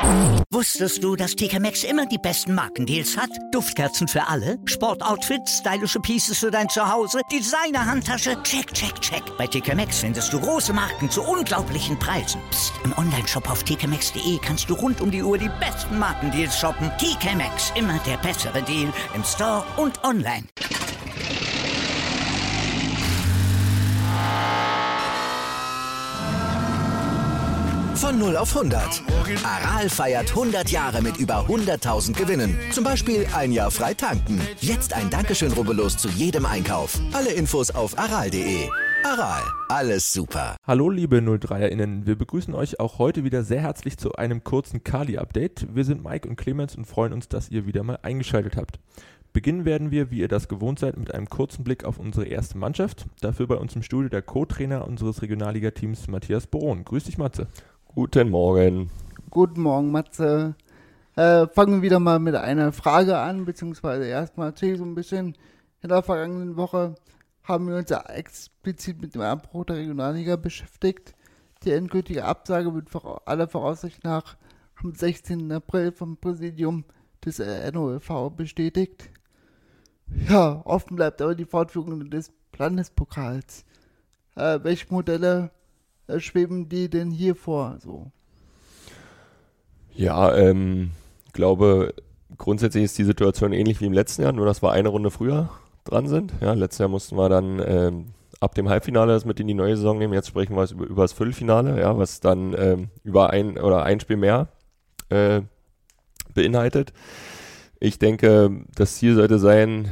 Wusstest du, dass TK Maxx immer die besten Markendeals hat? Duftkerzen für alle, Sportoutfits, stylische Pieces für dein Zuhause, Designer-Handtasche, check, check, check. Bei TK Maxx findest du große Marken zu unglaublichen Preisen. Psst. Im Onlineshop auf tkmaxx.de kannst du rund um die Uhr die besten Markendeals shoppen. TK Maxx, immer der bessere Deal im Store und online. Von 0 auf 100. Aral feiert 100 Jahre mit über 100.000 Gewinnen. Zum Beispiel ein Jahr frei tanken. Jetzt ein Dankeschön, rubbellos zu jedem Einkauf. Alle Infos auf aral.de. Aral, alles super. Hallo liebe 03erInnen, wir begrüßen euch auch heute wieder sehr herzlich zu einem kurzen Kali-Update. Wir sind Mike und Clemens und freuen uns, dass ihr wieder mal eingeschaltet habt. Beginnen werden wir, wie ihr das gewohnt seid, mit einem kurzen Blick auf unsere erste Mannschaft. Dafür bei uns im Studio der Co-Trainer unseres Regionalliga-Teams Matthias Boron. Grüß dich, Matze. Guten Morgen. Guten Morgen, Matze. Fangen wir wieder mal mit einer Frage an, beziehungsweise erstmal so ein bisschen. In der vergangenen Woche haben wir uns ja explizit mit dem Abbruch der Regionalliga beschäftigt. Die endgültige Absage wird aller Voraussicht nach am 16. April vom Präsidium des NOLV bestätigt. Ja, offen bleibt aber die Fortführung des Landespokals. Welche Modelle schweben die denn hier vor? So? Ja, glaube, grundsätzlich ist die Situation ähnlich wie im letzten Jahr, nur dass wir eine Runde früher dran sind. Ja, letztes Jahr mussten wir dann ab dem Halbfinale das mit in die neue Saison nehmen. Jetzt sprechen wir über das Viertelfinale, ja, was dann über ein Spiel mehr beinhaltet. Ich denke, das Ziel sollte sein,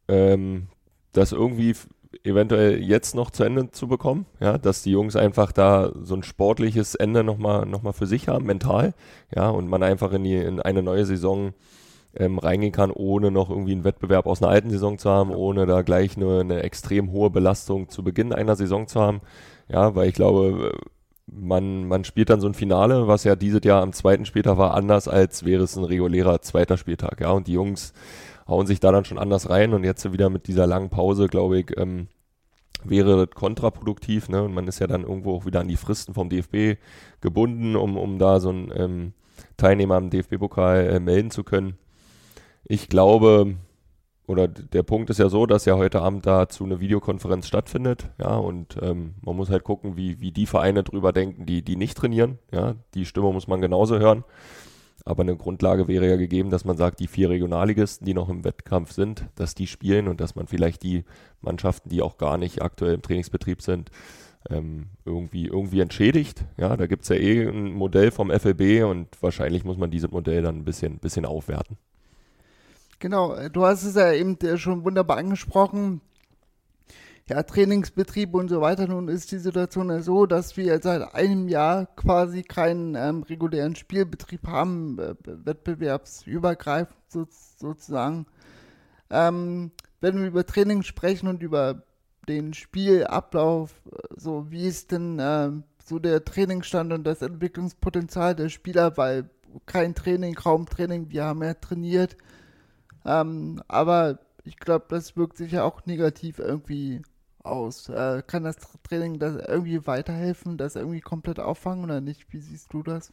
das irgendwie eventuell jetzt noch zu Ende zu bekommen, ja, dass die Jungs einfach da so ein sportliches Ende noch mal für sich haben, mental, ja, und man einfach in eine neue Saison reingehen kann, ohne noch irgendwie einen Wettbewerb aus einer alten Saison zu haben, ohne da gleich eine extrem hohe Belastung zu Beginn einer Saison zu haben, ja, weil ich glaube, man spielt dann so ein Finale, was ja dieses Jahr am zweiten Spieltag war, anders als wäre es ein regulärer zweiter Spieltag, ja, und die Jungs hauen sich da dann schon anders rein und jetzt wieder mit dieser langen Pause, glaube ich, wäre kontraproduktiv, ne? Und man ist ja dann irgendwo auch wieder an die Fristen vom DFB gebunden, um da so einen Teilnehmer am DFB-Pokal melden zu können. Ich glaube, oder der Punkt ist ja so, dass ja heute Abend dazu eine Videokonferenz stattfindet, ja, und man muss halt gucken, wie die Vereine drüber denken, die nicht trainieren, ja, die Stimme muss man genauso hören. Aber eine Grundlage wäre ja gegeben, dass man sagt, die 4 Regionalligisten, die noch im Wettkampf sind, dass die spielen und dass man vielleicht die Mannschaften, die auch gar nicht aktuell im Trainingsbetrieb sind, irgendwie entschädigt. Ja, da gibt es ja ein Modell vom FLB und wahrscheinlich muss man dieses Modell dann ein bisschen aufwerten. Genau, du hast es ja eben schon wunderbar angesprochen. Ja, Trainingsbetrieb und so weiter. Nun ist die Situation ja so, dass wir seit einem Jahr quasi keinen regulären Spielbetrieb haben, wettbewerbsübergreifend sozusagen. Wenn wir über Training sprechen und über den Spielablauf, so wie ist denn so der Trainingsstand und das Entwicklungspotenzial der Spieler, weil kein Training, kaum Training, wir haben ja trainiert. Aber ich glaube, das wirkt sich ja auch negativ irgendwie aus. Kann das Training das irgendwie weiterhelfen, das irgendwie komplett auffangen oder nicht? Wie siehst du das?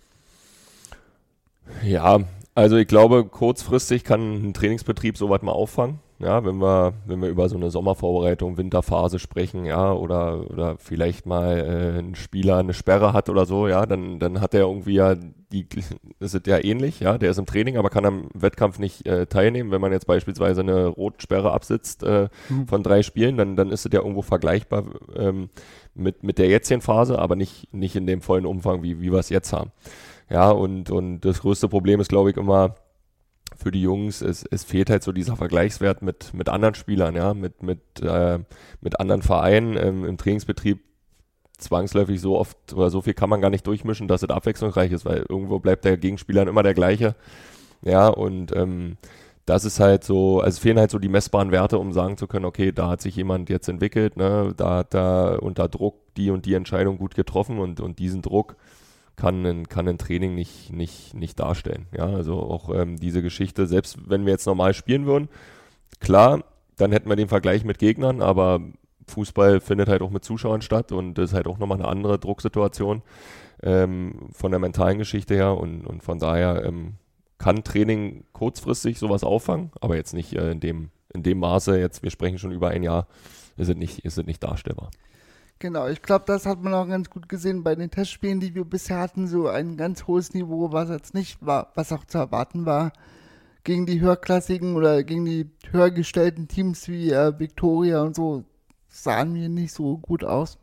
Ja, also ich glaube, kurzfristig kann ein Trainingsbetrieb sowas mal auffangen. Ja, wenn wir über so eine Sommervorbereitung, Winterphase sprechen, ja, oder vielleicht mal ein Spieler eine Sperre hat oder so, ja, dann hat er irgendwie ja das ist ja ähnlich, ja, der ist im Training, aber kann am Wettkampf nicht teilnehmen. Wenn man jetzt beispielsweise eine Rotsperre absitzt von 3 Spielen, dann ist es ja irgendwo vergleichbar mit der jetzigen Phase, aber nicht in dem vollen Umfang, wie wir es jetzt haben. Ja, und das größte Problem ist, glaube ich, immer für die Jungs, es fehlt halt so dieser Vergleichswert mit anderen Spielern, ja, mit anderen Vereinen im Trainingsbetrieb. Zwangsläufig so oft oder so viel kann man gar nicht durchmischen, dass es abwechslungsreich ist, weil irgendwo bleibt der Gegenspieler immer der gleiche. Ja, und das ist halt so, also es fehlen halt so die messbaren Werte, um sagen zu können, okay, da hat sich jemand jetzt entwickelt, ne, da hat er unter Druck die und die Entscheidung gut getroffen und diesen Druck kann ein Training nicht darstellen. Ja, also auch diese Geschichte, selbst wenn wir jetzt normal spielen würden, klar, dann hätten wir den Vergleich mit Gegnern, aber Fußball findet halt auch mit Zuschauern statt und das ist halt auch nochmal eine andere Drucksituation. von der mentalen Geschichte her und von daher kann Training kurzfristig sowas auffangen, aber jetzt nicht in dem Maße, jetzt wir sprechen schon über ein Jahr, ist es nicht darstellbar. Genau, ich glaube, das hat man auch ganz gut gesehen bei den Testspielen, die wir bisher hatten, so ein ganz hohes Niveau, was jetzt nicht war, was auch zu erwarten war, gegen die höherklassigen oder gegen die höher gestellten Teams wie Viktoria und so, sahen wir nicht so gut aus.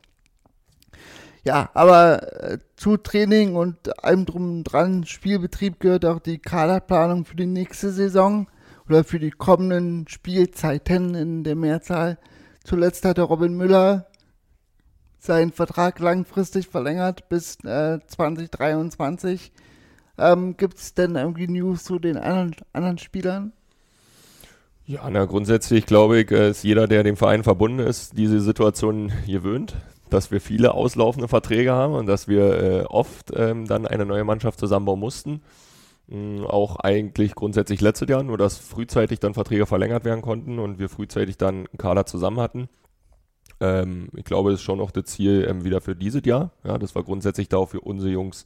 Ja, aber zu Training und allem drum und dran, Spielbetrieb gehört auch die Kaderplanung für die nächste Saison oder für die kommenden Spielzeiten in der Mehrzahl. Zuletzt hatte Robin Müller seinen Vertrag langfristig verlängert bis 2023. Gibt es denn irgendwie News zu den anderen Spielern? Ja, grundsätzlich glaube ich, ist jeder, der dem Verein verbunden ist, diese Situation gewöhnt, dass wir viele auslaufende Verträge haben und dass wir oft dann eine neue Mannschaft zusammenbauen mussten. Auch eigentlich grundsätzlich letztes Jahr, nur dass frühzeitig dann Verträge verlängert werden konnten und wir frühzeitig dann einen Kader zusammen hatten. Ich glaube, das ist schon auch das Ziel wieder für dieses Jahr. Ja, das war grundsätzlich darauf, wir unsere Jungs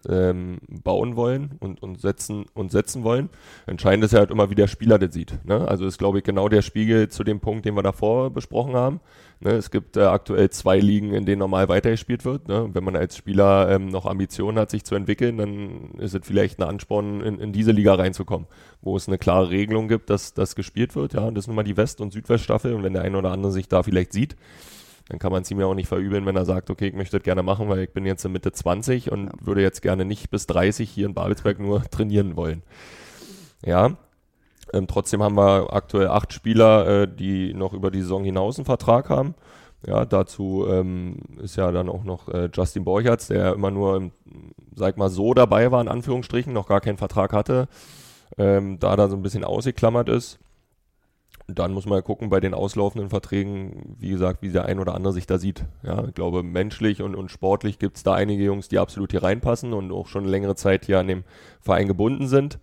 bauen wollen und setzen wollen. Entscheidend ist ja halt immer, wie der Spieler das sieht. Ne? Also ist, glaube ich, genau der Spiegel zu dem Punkt, den wir davor besprochen haben. Ne? Es gibt aktuell 2 Ligen, in denen normal weitergespielt wird. Ne? Wenn man als Spieler noch Ambitionen hat, sich zu entwickeln, dann ist es vielleicht ein Ansporn, in diese Liga reinzukommen, wo es eine klare Regelung gibt, dass das gespielt wird. Ja? Das ist nun mal die West- und Südweststaffel und wenn der eine oder andere sich da vielleicht sieht, dann kann man es ihm ja auch nicht verübeln, wenn er sagt, okay, ich möchte das gerne machen, weil ich bin jetzt in Mitte 20 und würde jetzt gerne nicht bis 30 hier in Babelsberg nur trainieren wollen. Ja, trotzdem haben wir aktuell 8 Spieler, die noch über die Saison hinaus einen Vertrag haben. Ja, dazu ist ja dann auch noch Justin Borchertz, der immer nur, sag mal so dabei war, in Anführungsstrichen, noch gar keinen Vertrag hatte, da so ein bisschen ausgeklammert ist. Dann muss man gucken bei den auslaufenden Verträgen, wie gesagt, wie der ein oder andere sich da sieht. Ja, ich glaube, menschlich und sportlich gibt es da einige Jungs, die absolut hier reinpassen und auch schon eine längere Zeit hier an dem Verein gebunden sind.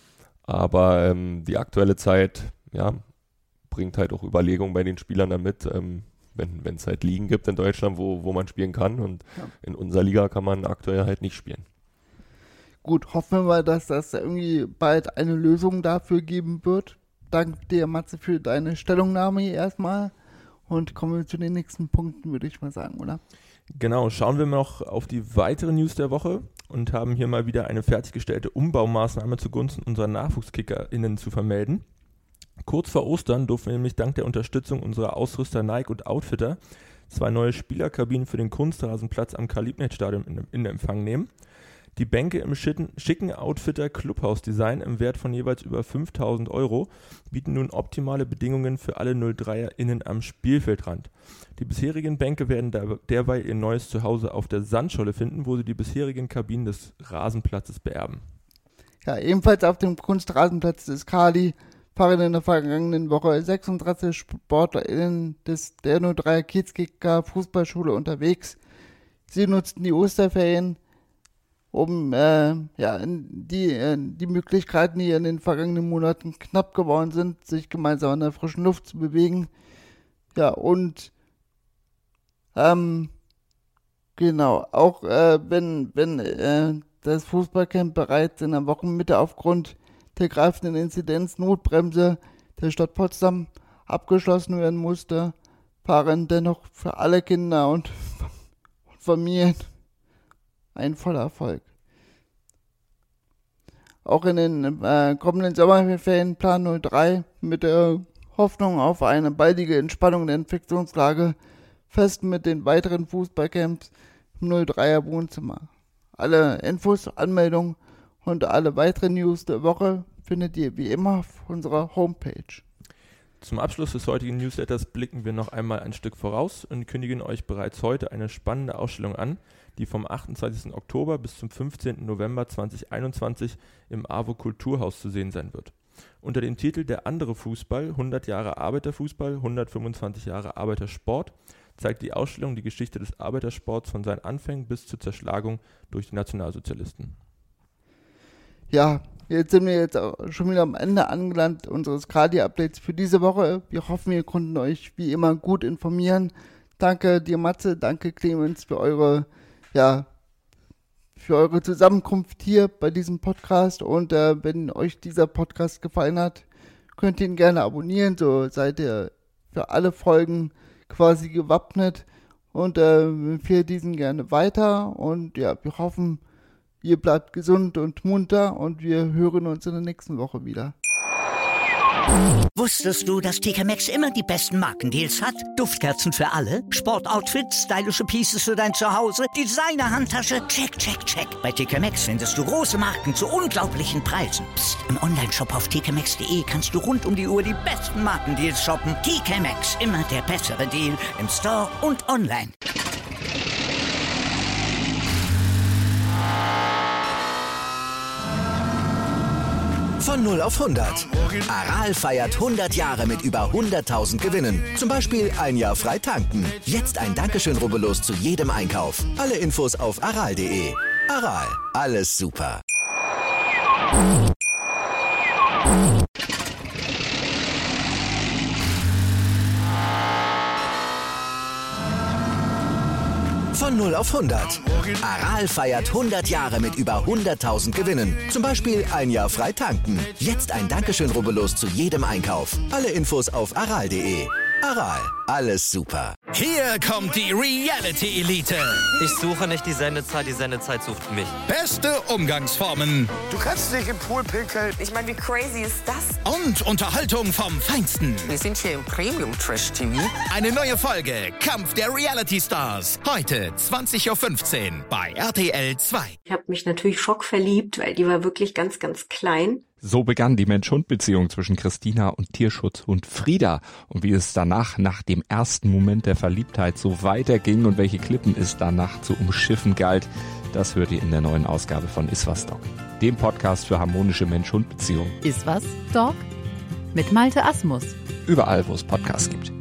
Aber die aktuelle Zeit, ja, bringt halt auch Überlegungen bei den Spielern damit, wenn es halt Ligen gibt in Deutschland, wo man spielen kann. Und in unserer Liga kann man aktuell halt nicht spielen. Gut, hoffen wir mal, dass das irgendwie bald eine Lösung dafür geben wird. Danke dir, Matze, für deine Stellungnahme hier erstmal und kommen wir zu den nächsten Punkten, würde ich mal sagen, oder? Genau, schauen wir noch auf die weiteren News der Woche und haben hier mal wieder eine fertiggestellte Umbaumaßnahme zugunsten unserer NachwuchskickerInnen zu vermelden. Kurz vor Ostern durften wir nämlich dank der Unterstützung unserer Ausrüster Nike und Outfitter 2 neue Spielerkabinen für den Kunstrasenplatz am Karl-Liebknecht-Stadion in Empfang nehmen. Die Bänke im schicken Outfitter-Clubhaus-Design im Wert von jeweils über 5.000 € bieten nun optimale Bedingungen für alle 03erInnen am Spielfeldrand. Die bisherigen Bänke werden derweil ihr neues Zuhause auf der Sandscholle finden, wo sie die bisherigen Kabinen des Rasenplatzes beerben. Ja, ebenfalls auf dem Kunstrasenplatz des Kali waren in der vergangenen Woche 36 SportlerInnen der 03er Kiezkicker Fußballschule unterwegs. Sie nutzten die Osterferien, um die Möglichkeiten, die in den vergangenen Monaten knapp geworden sind, sich gemeinsam in der frischen Luft zu bewegen. Ja, und genau, auch wenn das Fußballcamp bereits in der Wochenmitte aufgrund der greifenden Inzidenz Notbremse der Stadt Potsdam abgeschlossen werden musste, waren dennoch für alle Kinder und Familien ein voller Erfolg. Auch in den kommenden Sommerferien Plan 03 mit der Hoffnung auf eine baldige Entspannung der Infektionslage fest mit den weiteren Fußballcamps im 03er Wohnzimmer. Alle Infos, Anmeldungen und alle weiteren News der Woche findet ihr wie immer auf unserer Homepage. Zum Abschluss des heutigen Newsletters blicken wir noch einmal ein Stück voraus und kündigen euch bereits heute eine spannende Ausstellung an, die vom 28. Oktober bis zum 15. November 2021 im AWO Kulturhaus zu sehen sein wird. Unter dem Titel Der andere Fußball, 100 Jahre Arbeiterfußball, 125 Jahre Arbeitersport zeigt die Ausstellung die Geschichte des Arbeitersports von seinen Anfängen bis zur Zerschlagung durch die Nationalsozialisten. Ja, jetzt sind wir jetzt auch schon wieder am Ende angelangt unseres Kali-Updates für diese Woche. Wir hoffen, wir konnten euch wie immer gut informieren. Danke dir, Matze, danke Clemens für eure für eure Zusammenkunft hier bei diesem Podcast. Und wenn euch dieser Podcast gefallen hat, könnt ihr ihn gerne abonnieren. So seid ihr für alle Folgen quasi gewappnet. Und empfehlt diesen gerne weiter. Und ja, wir hoffen, ihr bleibt gesund und munter. Und wir hören uns in der nächsten Woche wieder. Wusstest du, dass TK Maxx immer die besten Markendeals hat? Duftkerzen für alle, Sportoutfits, stylische Pieces für dein Zuhause, Designer-Handtasche, check, check, check. Bei TK Maxx findest du große Marken zu unglaublichen Preisen. Psst. Im Onlineshop auf tkmaxx.de kannst du rund um die Uhr die besten Markendeals shoppen. TK Maxx, immer der bessere Deal im Store und online. Von 0 auf 100. Aral feiert 100 Jahre mit über 100.000 Gewinnen. Zum Beispiel ein Jahr frei tanken. Jetzt ein Dankeschön, rubbellos zu jedem Einkauf. Alle Infos auf aral.de. Aral, alles super. Von 0 auf 100. Aral feiert 100 Jahre mit über 100.000 Gewinnen. Zum Beispiel ein Jahr frei tanken. Jetzt ein Dankeschön, rubbellos zu jedem Einkauf. Alle Infos auf aral.de. Aral, alles super. Hier kommt die Reality Elite. Ich suche nicht die Sendezeit sucht mich. Beste Umgangsformen. Du kannst dich im Pool pinkeln. Ich meine, wie crazy ist das? Und Unterhaltung vom Feinsten. Wir sind hier im Premium-Trash-TV. Eine neue Folge, Kampf der Reality Stars. Heute 20.15 Uhr bei RTL 2. Ich habe mich natürlich schockverliebt, weil die war wirklich ganz, ganz klein. So begann die Mensch-Hund-Beziehung zwischen Christina und Tierschutzhund Frieda. Und wie es danach, nach dem ersten Moment der Verliebtheit, so weiterging und welche Klippen es danach zu umschiffen galt, das hört ihr in der neuen Ausgabe von Iswas Dog, dem Podcast für harmonische Mensch-Hund-Beziehungen. Iswas Dog? Mit Malte Asmus. Überall, wo es Podcasts gibt.